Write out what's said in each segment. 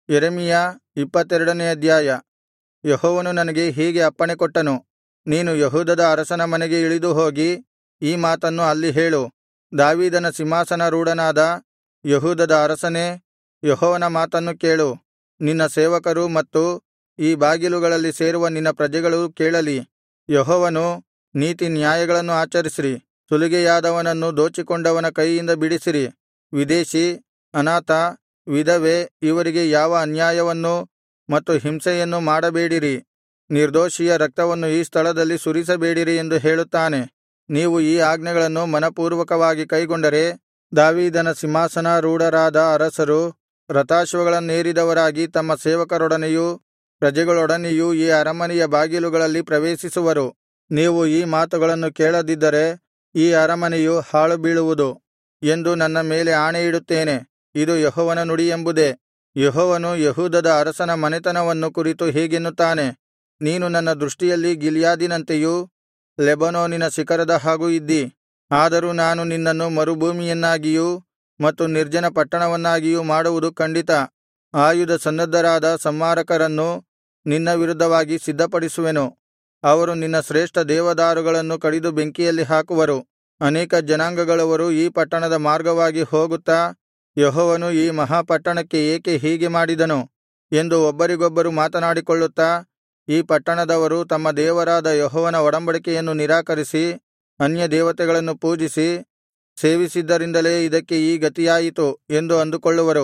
ಯೆರೆಮೀಯ 22ನೇ ಅಧ್ಯಾಯ. ಯೆಹೋವನು ನನಗೆ ಹೀಗೆ ಅಪ್ಪಣೆಕೊಟ್ಟನು, ನೀನು ಯೆಹೂದದ ಅರಸನ ಮನೆಗೆ ಇಳಿದು ಹೋಗಿ ಈ ಮಾತನ್ನು ಅಲ್ಲಿ ಹೇಳು. ದಾವೀದನ ಸಿಂಹಾಸನಾರೂಢನಾದ ಯೆಹೂದದ ಅರಸನೇ, ಯೆಹೋವನ ಮಾತನ್ನು ಕೇಳು. ನಿನ್ನ ಸೇವಕರೂ ಮತ್ತು ಈ ಬಾಗಿಲುಗಳಲ್ಲಿ ಸೇರುವ ನಿನ್ನ ಪ್ರಜೆಗಳೂ ಕೇಳಲಿ. ಯೆಹೋವನು, ನೀತಿ ನ್ಯಾಯಗಳನ್ನು ಆಚರಿಸಿರಿ. ಸುಲಿಗೆಯಾದವನನ್ನು ದೋಚಿಕೊಂಡವನ ಕೈಯಿಂದ ಬಿಡಿಸಿರಿ. ವಿದೇಶಿ, ಅನಾಥ, ವಿಧವೆ ಇವರಿಗೆ ಯಾವ ಅನ್ಯಾಯವನ್ನೂ ಮತ್ತು ಹಿಂಸೆಯನ್ನೂ ಮಾಡಬೇಡಿರಿ. ನಿರ್ದೋಷಿಯ ರಕ್ತವನ್ನು ಈ ಸ್ಥಳದಲ್ಲಿ ಸುರಿಸಬೇಡಿರಿ ಎಂದು ಹೇಳುತ್ತಾನೆ. ನೀವು ಈ ಆಜ್ಞೆಗಳನ್ನು ಮನಃಪೂರ್ವಕವಾಗಿ ಕೈಗೊಂಡರೆ, ದಾವೀದನ ಸಿಂಹಾಸನಾರೂಢರಾದ ಅರಸರು ರಥಾಶ್ವಗಳನ್ನೇರಿದವರಾಗಿ ತಮ್ಮ ಸೇವಕರೊಡನೆಯೂ ಪ್ರಜೆಗಳೊಡನೆಯೂ ಈ ಅರಮನೆಯ ಬಾಗಿಲುಗಳಲ್ಲಿ ಪ್ರವೇಶಿಸುವರು. ನೀವು ಈ ಮಾತುಗಳನ್ನು ಕೇಳದಿದ್ದರೆ ಈ ಅರಮನೆಯು ಹಾಳುಬೀಳುವುದು ಎಂದು ನನ್ನ ಮೇಲೆ ಆಣೆಯಿಡುತ್ತೇನೆ. ಇದು ಯೆಹೋವನ ನುಡಿಯೆಂಬುದೇ. ಯೆಹೋವನು ಯೆಹೂದದ ಅರಸನ ಮನೆತನವನ್ನು ಕುರಿತು ಹೀಗೆನ್ನುತ್ತಾನೆ, ನೀನು ನನ್ನ ದೃಷ್ಟಿಯಲ್ಲಿ ಗಿಲ್ಯಾದಿನಂತೆಯೂ ಲೆಬನೋನಿನ ಶಿಖರದ ಹಾಗೂ ಇದ್ದಿ. ಆದರೂ ನಾನು ನಿನ್ನನ್ನು ಮರುಭೂಮಿಯನ್ನಾಗಿಯೂ ಮತ್ತು ನಿರ್ಜನ ಪಟ್ಟಣವನ್ನಾಗಿಯೂ ಮಾಡುವುದು ಖಂಡಿತ. ಆಯುಧ ಸನ್ನದ್ಧರಾದ ಸಂಹಾರಕರನ್ನು ನಿನ್ನ ವಿರುದ್ಧವಾಗಿ ಸಿದ್ಧಪಡಿಸುವೆನು. ಅವರು ನಿನ್ನ ಶ್ರೇಷ್ಠ ದೇವದಾರುಗಳನ್ನು ಕಡಿದು ಬೆಂಕಿಯಲ್ಲಿ ಹಾಕುವರು. ಅನೇಕ ಜನಾಂಗಗಳವರು ಈ ಪಟ್ಟಣದ ಮಾರ್ಗವಾಗಿ ಹೋಗುತ್ತಾ, ಯೆಹೋವನು ಈ ಮಹಾಪಟ್ಟಣಕ್ಕೆ ಏಕೆ ಹೀಗೆ ಮಾಡಿದನು ಎಂದು ಒಬ್ಬರಿಗೊಬ್ಬರು ಮಾತನಾಡಿಕೊಳ್ಳುತ್ತಾ, ಈ ಪಟ್ಟಣದವರು ತಮ್ಮ ದೇವರಾದ ಯೆಹೋವನ ಒಡಂಬಡಿಕೆಯನ್ನು ನಿರಾಕರಿಸಿ ಅನ್ಯ ದೇವತೆಗಳನ್ನು ಪೂಜಿಸಿ ಸೇವಿಸಿದ್ದರಿಂದಲೇ ಇದಕ್ಕೆ ಈ ಗತಿಯಾಯಿತು ಎಂದು ಅಂದುಕೊಳ್ಳುವರು.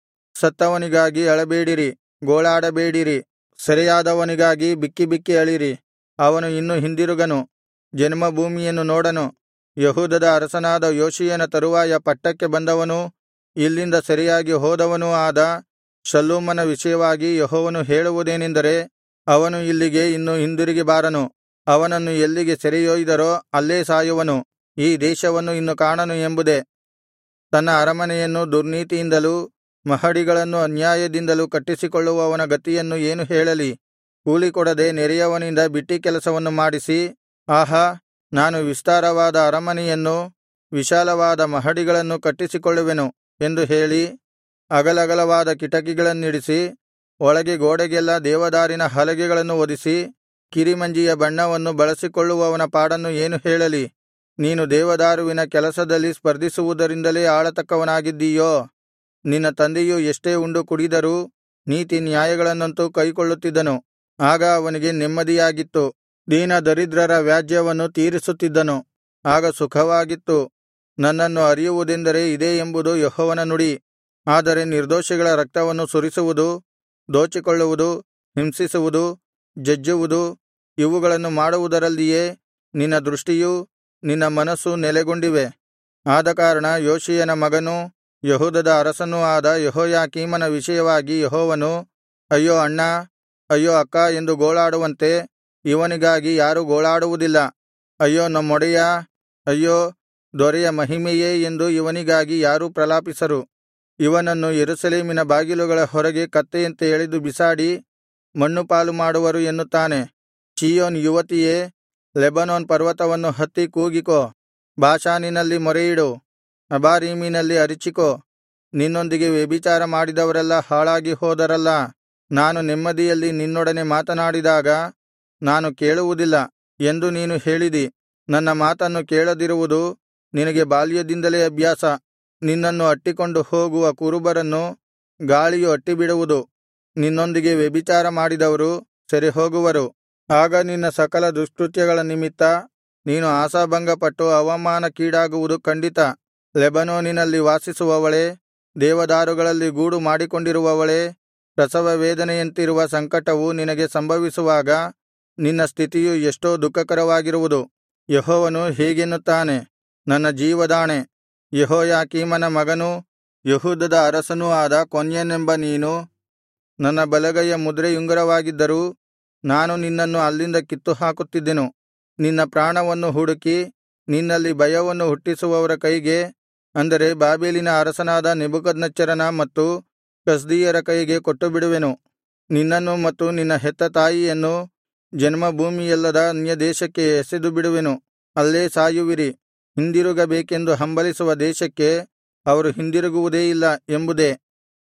ಸತ್ತವನಿಗಾಗಿ ಅಳಬೇಡಿರಿ, ಗೋಳಾಡಬೇಡಿರಿ. ಸೆರೆಯಾದವನಿಗಾಗಿ ಬಿಕ್ಕಿ ಬಿಕ್ಕಿ ಅಳಿರಿ. ಅವನು ಇನ್ನು ಹಿಂದಿರುಗನು, ಜನ್ಮಭೂಮಿಯನ್ನು ನೋಡನು. ಯೆಹೂದದ ಅರಸನಾದ ಯೋಷೀಯನ ತರುವಾಯ ಪಟ್ಟಕ್ಕೆ ಬಂದವನೂ ಇಲ್ಲಿಂದ ಸೆರೆಯಾಗಿ ಹೋದವನೂ ಆದ ಶಲ್ಲೂಮನ ವಿಷಯವಾಗಿ ಯೆಹೋವನು ಹೇಳುವುದೇನೆಂದರೆ, ಅವನು ಇಲ್ಲಿಗೆ ಇನ್ನು ಹಿಂದಿರುಗಿ ಬಾರನು. ಅವನನ್ನು ಎಲ್ಲಿಗೆ ಸೆರೆಯೊಯ್ದರೋ ಅಲ್ಲೇ ಸಾಯುವನು. ಈ ದೇಶವನ್ನು ಇನ್ನು ಕಾಣನು ಎಂಬುದೇ. ತನ್ನ ಅರಮನೆಯನ್ನು ದುರ್ನೀತಿಯಿಂದಲೂ ಮಹಡಿಗಳನ್ನು ಅನ್ಯಾಯದಿಂದಲೂ ಕಟ್ಟಿಸಿಕೊಳ್ಳುವವನ ಗತಿಯನ್ನು ಏನು ಹೇಳಲಿ? ಕೂಲಿಕೊಡದೆ ನೆರೆಯವನಿಂದ ಬಿಟ್ಟಿ ಕೆಲಸವನ್ನು ಮಾಡಿಸಿ, ಆಹಾ, ನಾನು ವಿಸ್ತಾರವಾದ ಅರಮನೆಯನ್ನೂ ವಿಶಾಲವಾದ ಮಹಡಿಗಳನ್ನು ಕಟ್ಟಿಸಿಕೊಳ್ಳುವೆನು ಎಂದು ಹೇಳಿ, ಅಗಲಗಲವಾದ ಕಿಟಕಿಗಳನ್ನಿಡಿಸಿ, ಒಳಗೆ ಗೋಡೆಗೆಲ್ಲಾ ದೇವದಾರಿನ ಹಲಗೆಗಳನ್ನು ಹೊದಿಸಿ, ಕಿರಿಮಂಜಿಯ ಬಣ್ಣವನ್ನು ಬಳಸಿಕೊಳ್ಳುವವನ ಪಾಡನ್ನು ಏನು ಹೇಳಲಿ? ನೀನು ದೇವದಾರುವಿನ ಕೆಲಸದಲ್ಲಿ ಸ್ಪರ್ಧಿಸುವುದರಿಂದಲೇ ಆಳತಕ್ಕವನಾಗಿದ್ದೀಯೋ? ನಿನ್ನ ತಂದೆಯು ಎಷ್ಟೇ ಉಂಡು ಕುಡಿದರೂ ನೀತಿ ನ್ಯಾಯಗಳನ್ನಂತೂ ಕೈಕೊಳ್ಳುತ್ತಿದ್ದನು. ಆಗ ಅವನಿಗೆ ನೆಮ್ಮದಿಯಾಗಿತ್ತು. ದೀನ ದರಿದ್ರರ ವ್ಯಾಜ್ಯವನ್ನು ತೀರಿಸುತ್ತಿದ್ದನು. ಆಗ ಸುಖವಾಗಿತ್ತು. ನನ್ನನ್ನು ಅರಿಯುವುದೆಂದರೆ ಇದೇ ಎಂಬುದು ಯೆಹೋವನ ನುಡಿ. ಆದರೆ ನಿರ್ದೋಷಿಗಳ ರಕ್ತವನ್ನು ಸುರಿಸುವುದು, ದೋಚಿಕೊಳ್ಳುವುದು, ಹಿಂಸಿಸುವುದು, ಜಜ್ಜುವುದು ಇವುಗಳನ್ನು ಮಾಡುವುದರಲ್ಲಿಯೇ ನಿನ್ನ ದೃಷ್ಟಿಯೂ ನಿನ್ನ ಮನಸ್ಸೂ ನೆಲೆಗೊಂಡಿವೆ. ಆದಕಾರಣ ಯೋಷೀಯನ ಮಗನೂ ಯೆಹೂದದ ಅರಸನೂ ಆದ ಯೆಹೋಯಾಕೀಮನ ವಿಷಯವಾಗಿ ಯೆಹೋವನು, ಅಯ್ಯೋ ಅಣ್ಣಾ, ಅಯ್ಯೋ ಅಕ್ಕಾ ಎಂದು ಗೋಳಾಡುವಂತೆ ಇವನಿಗಾಗಿ ಯಾರೂ ಗೋಳಾಡುವುದಿಲ್ಲ. ಅಯ್ಯೋ ನಮ್ಮೊಡೆಯಾ, ಅಯ್ಯೋ ದೊರೆಯ ಮಹಿಮೆಯೇ ಎಂದು ಇವನಿಗಾಗಿ ಯಾರೂ ಪ್ರಲಾಪಿಸರು. ಇವನನ್ನು ಯೆರೂಸಲೇಮಿನ ಬಾಗಿಲುಗಳ ಹೊರಗೆ ಕತ್ತೆಯಂತೆ ಎಳೆದು ಬಿಸಾಡಿ ಮಣ್ಣುಪಾಲು ಮಾಡುವರು ಎನ್ನುತ್ತಾನೆ. ಚೀಯೋನ್ ಯುವತಿಯೇ, ಲೆಬನೋನ್ ಪರ್ವತವನ್ನು ಹತ್ತಿ ಕೂಗಿಕೋ. ಬಾಷಾನಿನಲ್ಲಿ ಮೊರೆಯಿಡು, ಅಬಾರೀಮಿನಲ್ಲಿ ಅರಚಿಕೋ. ನಿನ್ನೊಂದಿಗೆ ವ್ಯಭಿಚಾರ ಮಾಡಿದವರೆಲ್ಲಾ ಹಾಳಾಗಿ ಹೋದರಲ್ಲಾ. ನಾನು ನೆಮ್ಮದಿಯಲ್ಲಿ ನಿನ್ನೊಡನೆ ಮಾತನಾಡಿದಾಗ ನಾನು ಕೇಳುವುದಿಲ್ಲ ಎಂದು ನೀನು ಹೇಳಿದಿ. ನನ್ನ ಮಾತನ್ನು ಕೇಳದಿರುವುದು ನಿನಗೆ ಬಾಲ್ಯದಿಂದಲೇ ಅಭ್ಯಾಸ. ನಿನ್ನನ್ನು ಅಟ್ಟಿಕೊಂಡು ಹೋಗುವ ಕುರುಬರನ್ನು ಗಾಳಿಯು ಅಟ್ಟಿಬಿಡುವುದು. ನಿನ್ನೊಂದಿಗೆ ವ್ಯಭಿಚಾರ ಮಾಡಿದವರು ಸೆರೆಹೋಗುವರು. ಆಗ ನಿನ್ನ ಸಕಲ ದುಷ್ಕೃತ್ಯಗಳ ನಿಮಿತ್ತ ನೀನು ಆಶಾಭಂಗಪಟ್ಟು ಅವಮಾನಕ್ಕೀಡಾಗುವುದು ಖಂಡಿತ. ಲೆಬನೋನಿನಲ್ಲಿ ವಾಸಿಸುವವಳೇ, ದೇವದಾರುಗಳಲ್ಲಿ ಗೂಡು ಮಾಡಿಕೊಂಡಿರುವವಳೇ, ಪ್ರಸವ ವೇದನೆಯಂತಿರುವ ಸಂಕಟವು ನಿನಗೆ ಸಂಭವಿಸುವಾಗ ನಿನ್ನ ಸ್ಥಿತಿಯು ಎಷ್ಟೋ ದುಃಖಕರವಾಗಿರುವುದು. ಯೆಹೋವನು ಹೀಗೆನ್ನುತ್ತಾನೆ, ನನ್ನ ಜೀವದಾಣೆ, ಯೆಹೋಯಾಕೀಮನ ಮಗನೂ ಯೆಹೂದದ ಅರಸನೂ ಆದ ಕೊನ್ಯನೆಂಬ ನೀನು ನನ್ನ ಬಲಗೈಯ ಮುದ್ರೆಯುಂಗುರವಾಗಿದ್ದರೂ ನಾನು ನಿನ್ನನ್ನು ಅಲ್ಲಿಂದ ಕಿತ್ತುಹಾಕುತ್ತಿದ್ದೆನು. ನಿನ್ನ ಪ್ರಾಣವನ್ನು ಹುಡುಕಿ ನಿನ್ನಲ್ಲಿ ಭಯವನ್ನು ಹುಟ್ಟಿಸುವವರ ಕೈಗೆ, ಅಂದರೆ ಬಾಬೆಲಿನ ಅರಸನಾದ ನೆಬೂಕದ್ನೆಚ್ಚರನ ಮತ್ತು ಕಸ್ದೀಯರ ಕೈಗೆ ಕೊಟ್ಟುಬಿಡುವೆನು. ನಿನ್ನನ್ನು ಮತ್ತು ನಿನ್ನ ಹೆತ್ತ ತಾಯಿಯನ್ನು ಜನ್ಮಭೂಮಿಯಲ್ಲದ ಅನ್ಯದೇಶಕ್ಕೆ ಎಸೆದು ಬಿಡುವೆನು. ಅಲ್ಲೇ ಸಾಯುವಿರಿ. ಹಿಂದಿರುಗಬೇಕೆಂದು ಹಂಬಲಿಸುವ ದೇಶಕ್ಕೆ ಅವರು ಹಿಂದಿರುಗುವುದೇ ಇಲ್ಲ ಎಂಬುದೇ.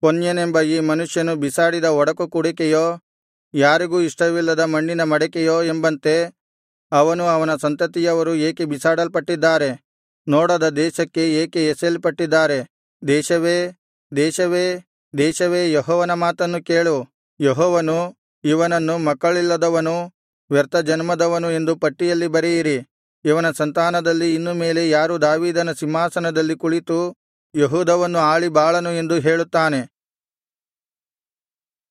ಕೊನ್ಯನೆಂಬ ಈ ಮನುಷ್ಯನು ಬಿಸಾಡಿದ ಒಡಕು ಕುಡಿಕೆಯೋ, ಯಾರಿಗೂ ಇಷ್ಟವಿಲ್ಲದ ಮಣ್ಣಿನ ಮಡಕೆಯೋ ಎಂಬಂತೆ ಅವನೂ ಅವನ ಸಂತತಿಯವರೂ ಏಕೆ ಬಿಸಾಡಲ್ಪಟ್ಟಿದ್ದಾರೆ? ನೋಡದ ದೇಶಕ್ಕೆ ಏಕೆ ಎಸೆಯಲ್ಪಟ್ಟಿದ್ದಾರೆ? ದೇಶವೇ, ದೇಶವೇ, ದೇಶವೇ, ಯೆಹೋವನ ಮಾತನ್ನು ಕೇಳು. ಯೆಹೋವನು, ಇವನನ್ನು ಮಕ್ಕಳಿಲ್ಲದವನು, ವ್ಯರ್ಥ ಜನ್ಮದವನು ಎಂದು ಪಟ್ಟಿಯಲ್ಲಿ ಬರೆಯಿರಿ. ಇವನ ಸಂತಾನದಲ್ಲಿ ಇನ್ನು ಮೇಲೆ ಯಾರು ದಾವೀದನ ಸಿಂಹಾಸನದಲ್ಲಿ ಕುಳಿತು ಯೆಹೂದವನ್ನು ಆಳಿ ಬಾಳನು ಎಂದು ಹೇಳುತ್ತಾನೆ.